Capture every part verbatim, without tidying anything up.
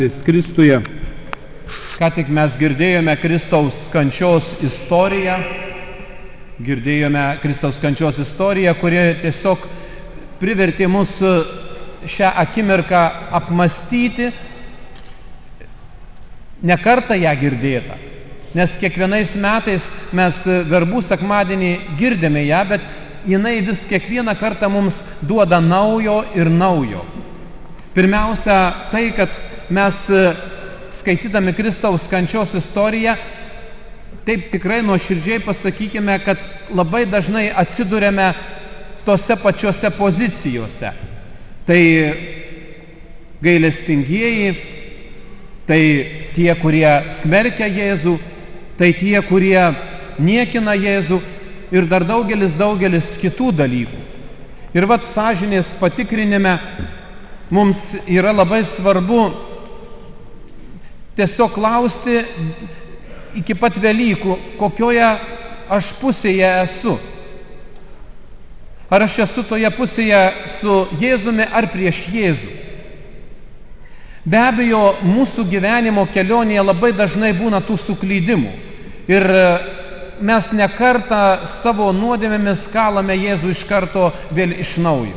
Kristuje. Ką tik mes girdėjome Kristaus kančios istoriją, girdėjome Kristaus kančios istoriją, kuri tiesiog privertė mus šią akimirką apmastyti, ne kartą ją girdėtą, nes kiekvienais metais mes verbų sekmadienį girdime ją, bet jinai vis kiekvieną kartą mums duoda naujo ir naujo. Pirmiausia, tai, kad mes skaitydami Kristaus kančios istoriją, taip tikrai nuoširdžiai pasakykime, kad labai dažnai atsiduriame tose pačiose pozicijose. Tai gailestingieji, tai tie, kurie smerkia Jėzų, tai tie, kurie niekina Jėzų ir dar daugelis, daugelis kitų dalykų. Ir vat sąžinės patikrinime mums yra labai svarbu tiesiog klausti iki pat Velykų, kokioje aš pusėje esu. Ar aš esu toje pusėje su Jėzumi ar prieš Jėzų? Be abejo, mūsų gyvenimo kelionėje labai dažnai būna tų suklydimų. Ir mes ne kartą savo nuodėmėmis kalame Jėzų iš karto vėl iš naujo.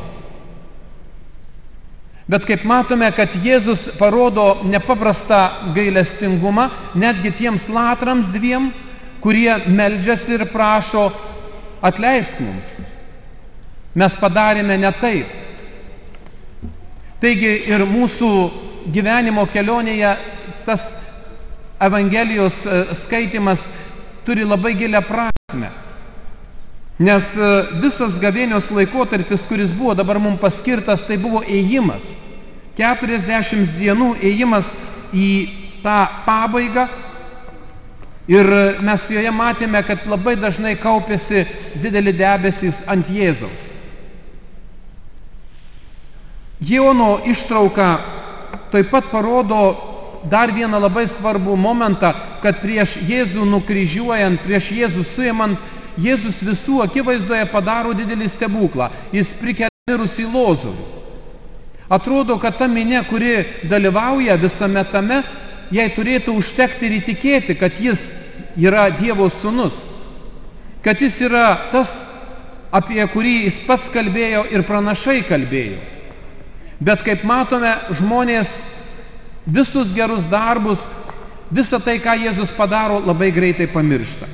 Bet kaip matome, kad Jėzus parodo nepaprastą gailestingumą netgi tiems latrams dviem, kurie meldžiasi ir prašo, atleisk mums. Mes padarėme ne taip. Taigi ir mūsų gyvenimo kelionėje tas Evangelijos skaitimas turi labai gilią prasmę. Nes visas gavėnios laikotarpis, kuris buvo dabar mums paskirtas, tai buvo ėjimas. keturiasdešimt dienų ėjimas į tą pabaigą. Ir mes joje matėme, kad labai dažnai kaupėsi dideli debesys ant Jėzaus. Jono ištrauka taip pat parodo dar vieną labai svarbų momentą, kad prieš Jėzų nukryžiuojant, prieš Jėzų suimant, Jėzus visų akivaizdoje padaro didelį stebuklą. Jis prikelia mirusį Lozorių. Atrodo, kad ta minia, kuri dalyvauja visame tame, jai turėtų užtekti ir įtikėti, kad jis yra Dievo sūnus. Kad jis yra tas, apie kurį jis pats kalbėjo ir pranašai kalbėjo. Bet kaip matome, žmonės visus gerus darbus, visą tai, ką Jėzus padaro, labai greitai pamiršta.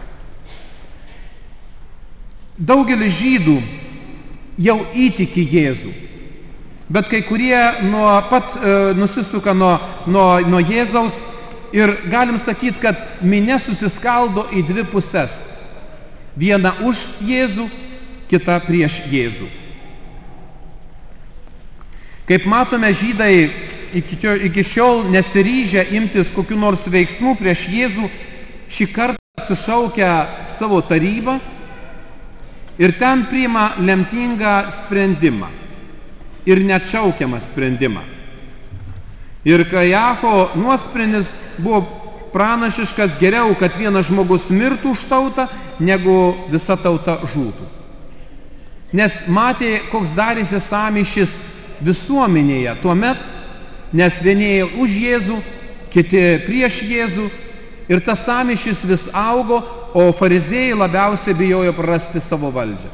Daugelis žydų jau įtiki Jėzų, bet kai kurie nuo pat e, nusisuka nuo, nuo, nuo Jėzaus ir galim sakyti, kad minia susiskaldo į dvi puses. Viena už Jėzų, kita prieš Jėzų. Kaip matome, žydai iki, iki šiol nesiryžę imtis kokių nors veiksmų prieš Jėzų, šį kartą sušaukia savo tarybą ir ten priima lemtingą sprendimą ir neatšaukiamą sprendimą. Ir Kajafo nuosprendis buvo pranašiškas: geriau, kad vienas žmogus mirtų už tautą, negu visa tauta žūtų. Nes matė, koks darėsi sąmyšis visuomenėje tuomet, nes vieni už Jėzų, kiti prieš Jėzų, ir tas sąmyšis vis augo, o fariziejai labiausiai bijojo prarasti savo valdžią.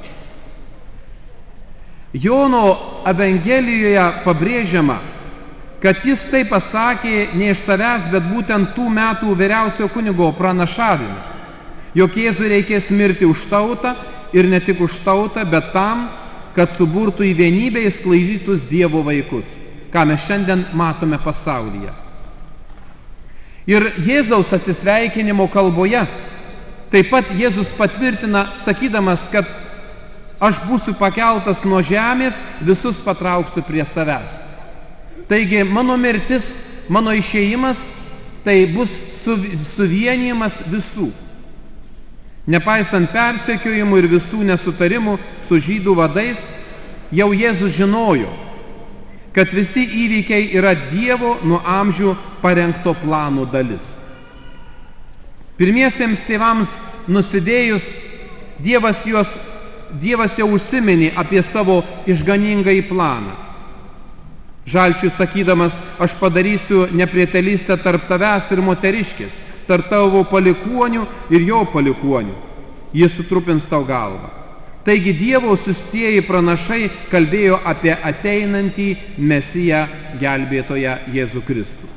Jono Evangelijoje pabrėžiama, kad jis tai pasakė ne iš savęs, bet būtent tų metų vyriausiojo kunigo pranašavime, jog Jėzui reikės mirti už tautą ir ne tik už tautą, bet tam, kad suburtų į vienybę išsklaidytus Dievo vaikus, ką mes šiandien matome pasaulyje. Ir Jėzaus atsisveikinimo kalboje taip pat Jėzus patvirtina, sakydamas, kad aš būsiu pakeltas nuo žemės, visus patrauksiu prie savęs. Taigi mano mirtis, mano išėjimas, tai bus suvienijimas visų. Nepaisant persekiojimų ir visų nesutarimų su žydų vadais, jau Jėzus žinojo, kad visi įvykiai yra Dievo nuo amžių parengto plano dalis. Pirmiesiems tėvams nusidėjus, Dievas, juos, Dievas jau užsiminė apie savo išganingąjį planą. Žalčiui sakydamas, aš padarysiu neprietelystę tarp tavęs ir moteriškės, tarp tavo palikuonių ir jo palikuonių. Jis sutrupins tau galvą. Taigi Dievo siųstieji pranašai kalbėjo apie ateinantį Mesiją gelbėtoją Jėzų Kristų.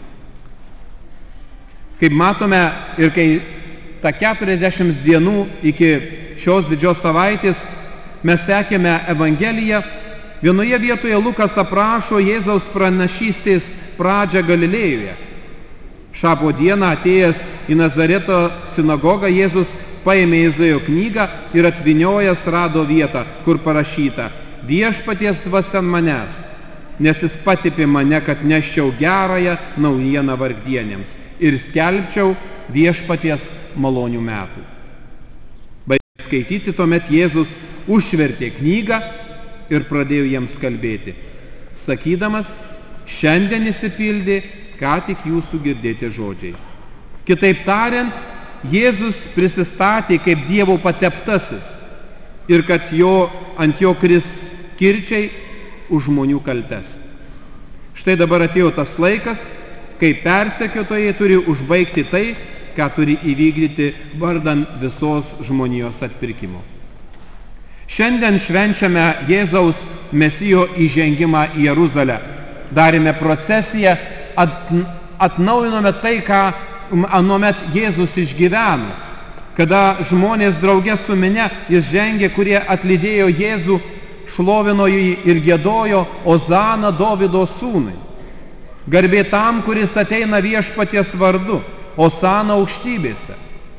Kaip matome ir kai ta keturiasdešimt dienų iki šios didžios savaitės mes sekėme Evangeliją, vienoje vietoje Lukas aprašo Jėzaus pranašystės pradžią Galilėjoje. Šabo dieną atėjęs į Nazareto sinagogą Jėzus paėmė Izaijo knygą ir atvyniojęs rado vietą, kur parašyta: Viešpaties dvasia ant manęs, nes jis patepė mane, kad neščiau gerąją naujieną vargdienėms ir skelbčiau viešpaties malonių metų. Baigęs skaityti, tuomet Jėzus užvertė knygą ir pradėjo jiems kalbėti, sakydamas, šiandien įsipildė ką tik jūsų girdėti žodžiai. Kitaip tariant, Jėzus prisistatė kaip Dievo pateptasis ir kad jo, ant jo kris kirčiai už žmonių kaltes. Štai dabar atėjo tas laikas, kai persekiotojai turi užbaigti tai, ką turi įvykdyti vardan visos žmonijos atpirkimo. Šiandien švenčiame Jėzaus Mesijo įžengimą į Jeruzalę. Darėme procesiją, at, atnaujinome tai, ką anuomet Jėzus išgyveno, kada žmonės drauge su minia jis žengė, kurie atlydėjo Jėzų, šlovino jį ir giedojo Ozana Dovydo sūnui. Garbė tam, kuris ateina viešpaties vardu, Osana aukštybėse.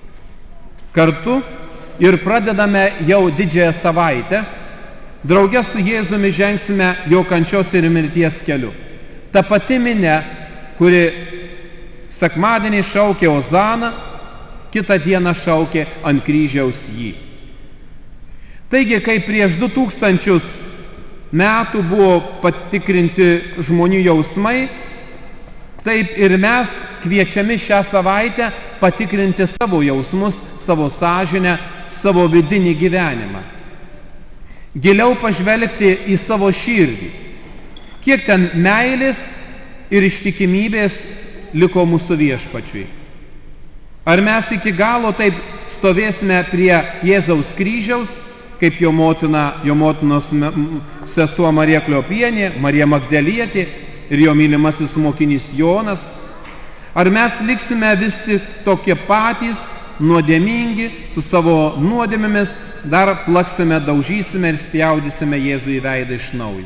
Kartu ir pradedame jau didžiąją savaitę, drauge su Jėzumi žengsime jo kančios ir mirties keliu. Ta pati minia, kuri sekmadienį šaukė Ozaną, kitą dieną šaukė ant kryžiaus jį. Taigi, kai prieš du tūkstančius metų buvo patikrinti žmonių jausmai, taip ir mes kviečiami šią savaitę patikrinti savo jausmus, savo sąžinę, savo vidinį gyvenimą. Giliau pažvelgti į savo širdį. Kiek ten meilės ir ištikimybės liko mūsų viešpačiui. Ar mes iki galo taip stovėsime prie Jėzaus kryžiaus, kaip jo motina, jo motinos sesuo Marija Kliopienė, Marija Magdalietė ir jo mylimasis mokinys Jonas? Ar mes liksime vis tik tokie patys, nuodėmingi, su savo nuodėmėmis, dar plaksime, daužysime ir spjaudysime Jėzų į veidą iš naujo?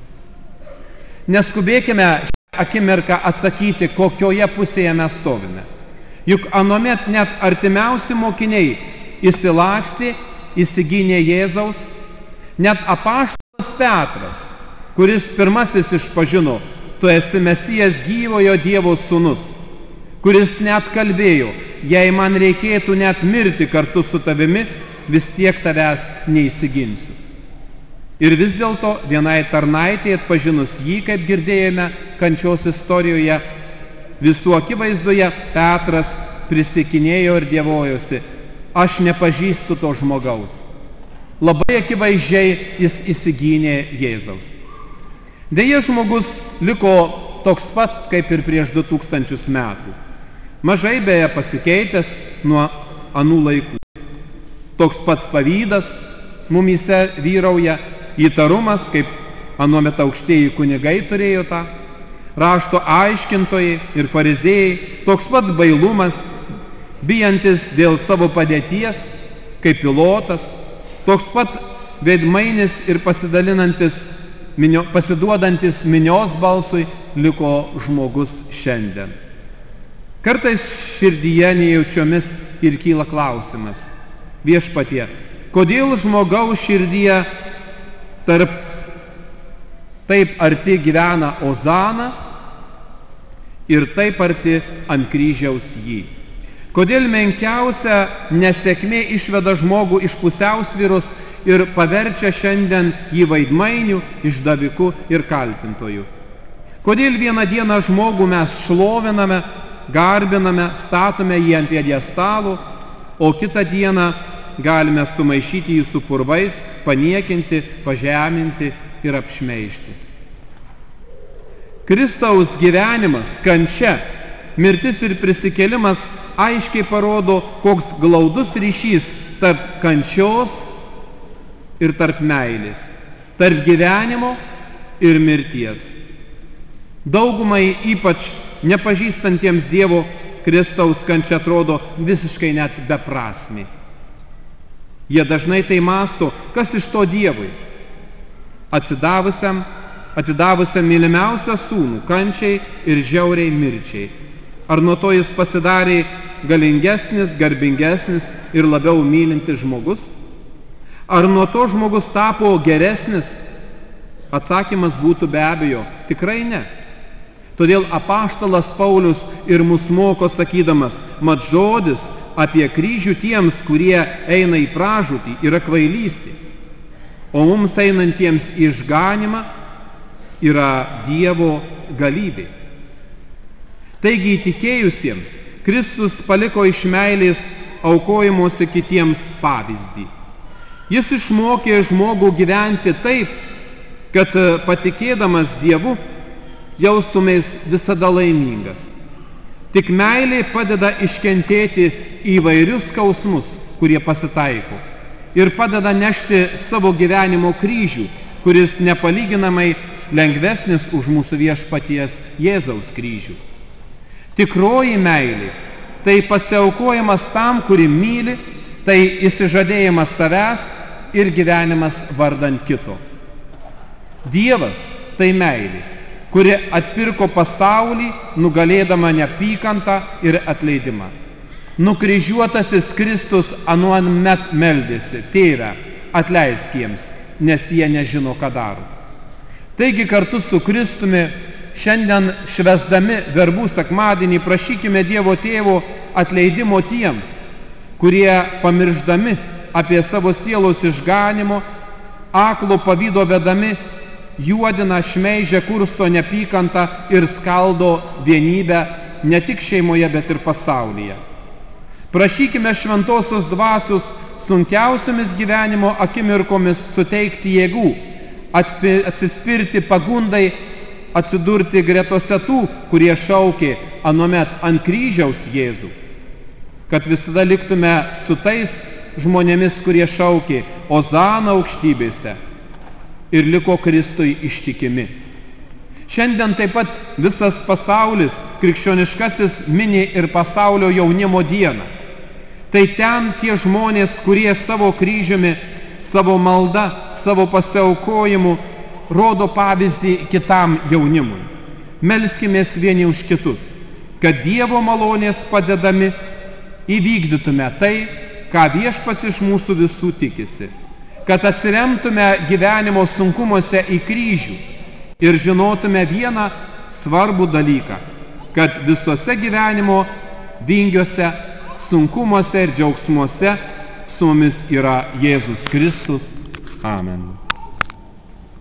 Neskubėkime akimirką atsakyti, kokioje pusėje mes stovime. Juk anuomet net artimiausi mokiniai įsilakstė, įsigynė Jėzaus, net apaštalas Petras, kuris pirmasis išpažino, tu esi Mesijas gyvojo Dievo sūnus, kuris net kalbėjo, jei man reikėtų net mirti kartu su tavimi, vis tiek tavęs neįsiginsiu. Ir vis dėlto vienai tarnaitė atpažinus jį, kaip girdėjome kančios istorijoje, visų akivaizdoje Petras prisikinėjo ir dievojosi, aš nepažįstu to žmogaus. Labai akivaizdžiai jis įsigynė Jėzaus. Deja, žmogus liko toks pat, kaip ir prieš du tūkstančius metų. Mažai beje pasikeitęs nuo anų laikų. Toks pats pavydas mumyse vyrauja, įtarumas, kaip anuomet aukštieji kunigai turėjo tą, rašto aiškintojai ir fariziejai, toks pats bailumas, bijantis dėl savo padėties, kaip Pilotas, toks pat veidmainis ir pasidalinantis, minio, pasiduodantis minios balsui liko žmogus šiandien. Kartais širdyje nejaučiomis ir kyla klausimas, viešpatie, kodėl žmogaus širdyje tarp taip arti gyvena Ozana ir taip arti ant kryžiaus jį? Kodėl menkiausia nesėkmė išveda žmogų iš pusiausvyros ir paverčia šiandien jį vaidmainiu, išdaviku ir kaltintoju? Kodėl vieną dieną žmogų mes šloviname, garbiname, statome jį ant pjedestalo, o kitą dieną galime sumaišyti jį su purvais, paniekinti, pažeminti ir apšmeižti? Kristaus gyvenimas, kančia, mirtis ir prisikėlimas aiškiai parodo, koks glaudus ryšys tarp kančios ir tarp meilės, tarp gyvenimo ir mirties. Daugumai, ypač nepažįstantiems Dievo, Kristaus kančia atrodo visiškai net beprasmė. Jie dažnai tai mąsto, kas iš to Dievui? Atsidavusiam, atidavusiam mylimiausią sūnų kančiai ir žiauriai mirčiai. Ar nuo to jis pasidarė galingesnis, garbingesnis ir labiau mylintis žmogus? Ar nuo to žmogus tapo geresnis? Atsakymas būtų be abejo, tikrai ne. Todėl apaštalas Paulius ir mus moko sakydamas, mat žodis apie kryžių tiems, kurie eina į pražūtį, yra kvailystė, o mums einantiems į išganymą yra Dievo galybė. Taigi įtikėjusiems Kristus paliko iš meilės aukojimuose kitiems pavyzdį. Jis išmokė žmogų gyventi taip, kad patikėdamas Dievu jaustumės visada laimingas. Tik meilė padeda iškentėti įvairius skausmus, kurie pasitaiko, ir padeda nešti savo gyvenimo kryžių, kuris nepalyginamai lengvesnis už mūsų viešpaties Jėzaus kryžių. Tikroji meilė – tai pasiaukojimas tam, kuri myli, tai išsižadėjimas savęs ir gyvenimas vardan kito. Dievas – tai meilė, kuri atpirko pasaulį, nugalėdama neapykantą ir atleidimą. Nukryžiuotasis Kristus anuomet meldėsi, Tėve, atleisk jiems, nes jie nežino, ką daro. Taigi kartu su Kristumi šiandien švęsdami verbų sekmadienį prašykime Dievo Tėvo atleidimo tiems, kurie pamirždami apie savo sielos išganimo, aklo pavydo vedami, juodina, šmeižia, kursto neapykantą ir skaldo vienybę ne tik šeimoje, bet ir pasaulyje. Prašykime šventosios dvasios sunkiausiomis gyvenimo akimirkomis suteikti jėgų, atsispirti pagundai, atsidurti gretose tų, kurie šaukė anuomet ant kryžiaus Jėzų, kad visada liktume su tais žmonėmis, kurie šaukė Ozana aukštybėse ir liko Kristui ištikimi. Šiandien taip pat visas pasaulis krikščioniškasis mini ir pasaulio jaunimo dieną. Tai ten tie žmonės, kurie savo kryžiumi, savo malda, savo pasiaukojimu rodo pavyzdį kitam jaunimui. Melskimės vieni už kitus, kad Dievo malonės padedami įvykdytume tai, ką viešpats iš mūsų visų tikisi, kad atsiremtume gyvenimo sunkumuose į kryžių ir žinotume vieną svarbų dalyką, kad visose gyvenimo vingiuose, sunkumuose ir džiaugsmuose su mumis yra Jėzus Kristus. Amen.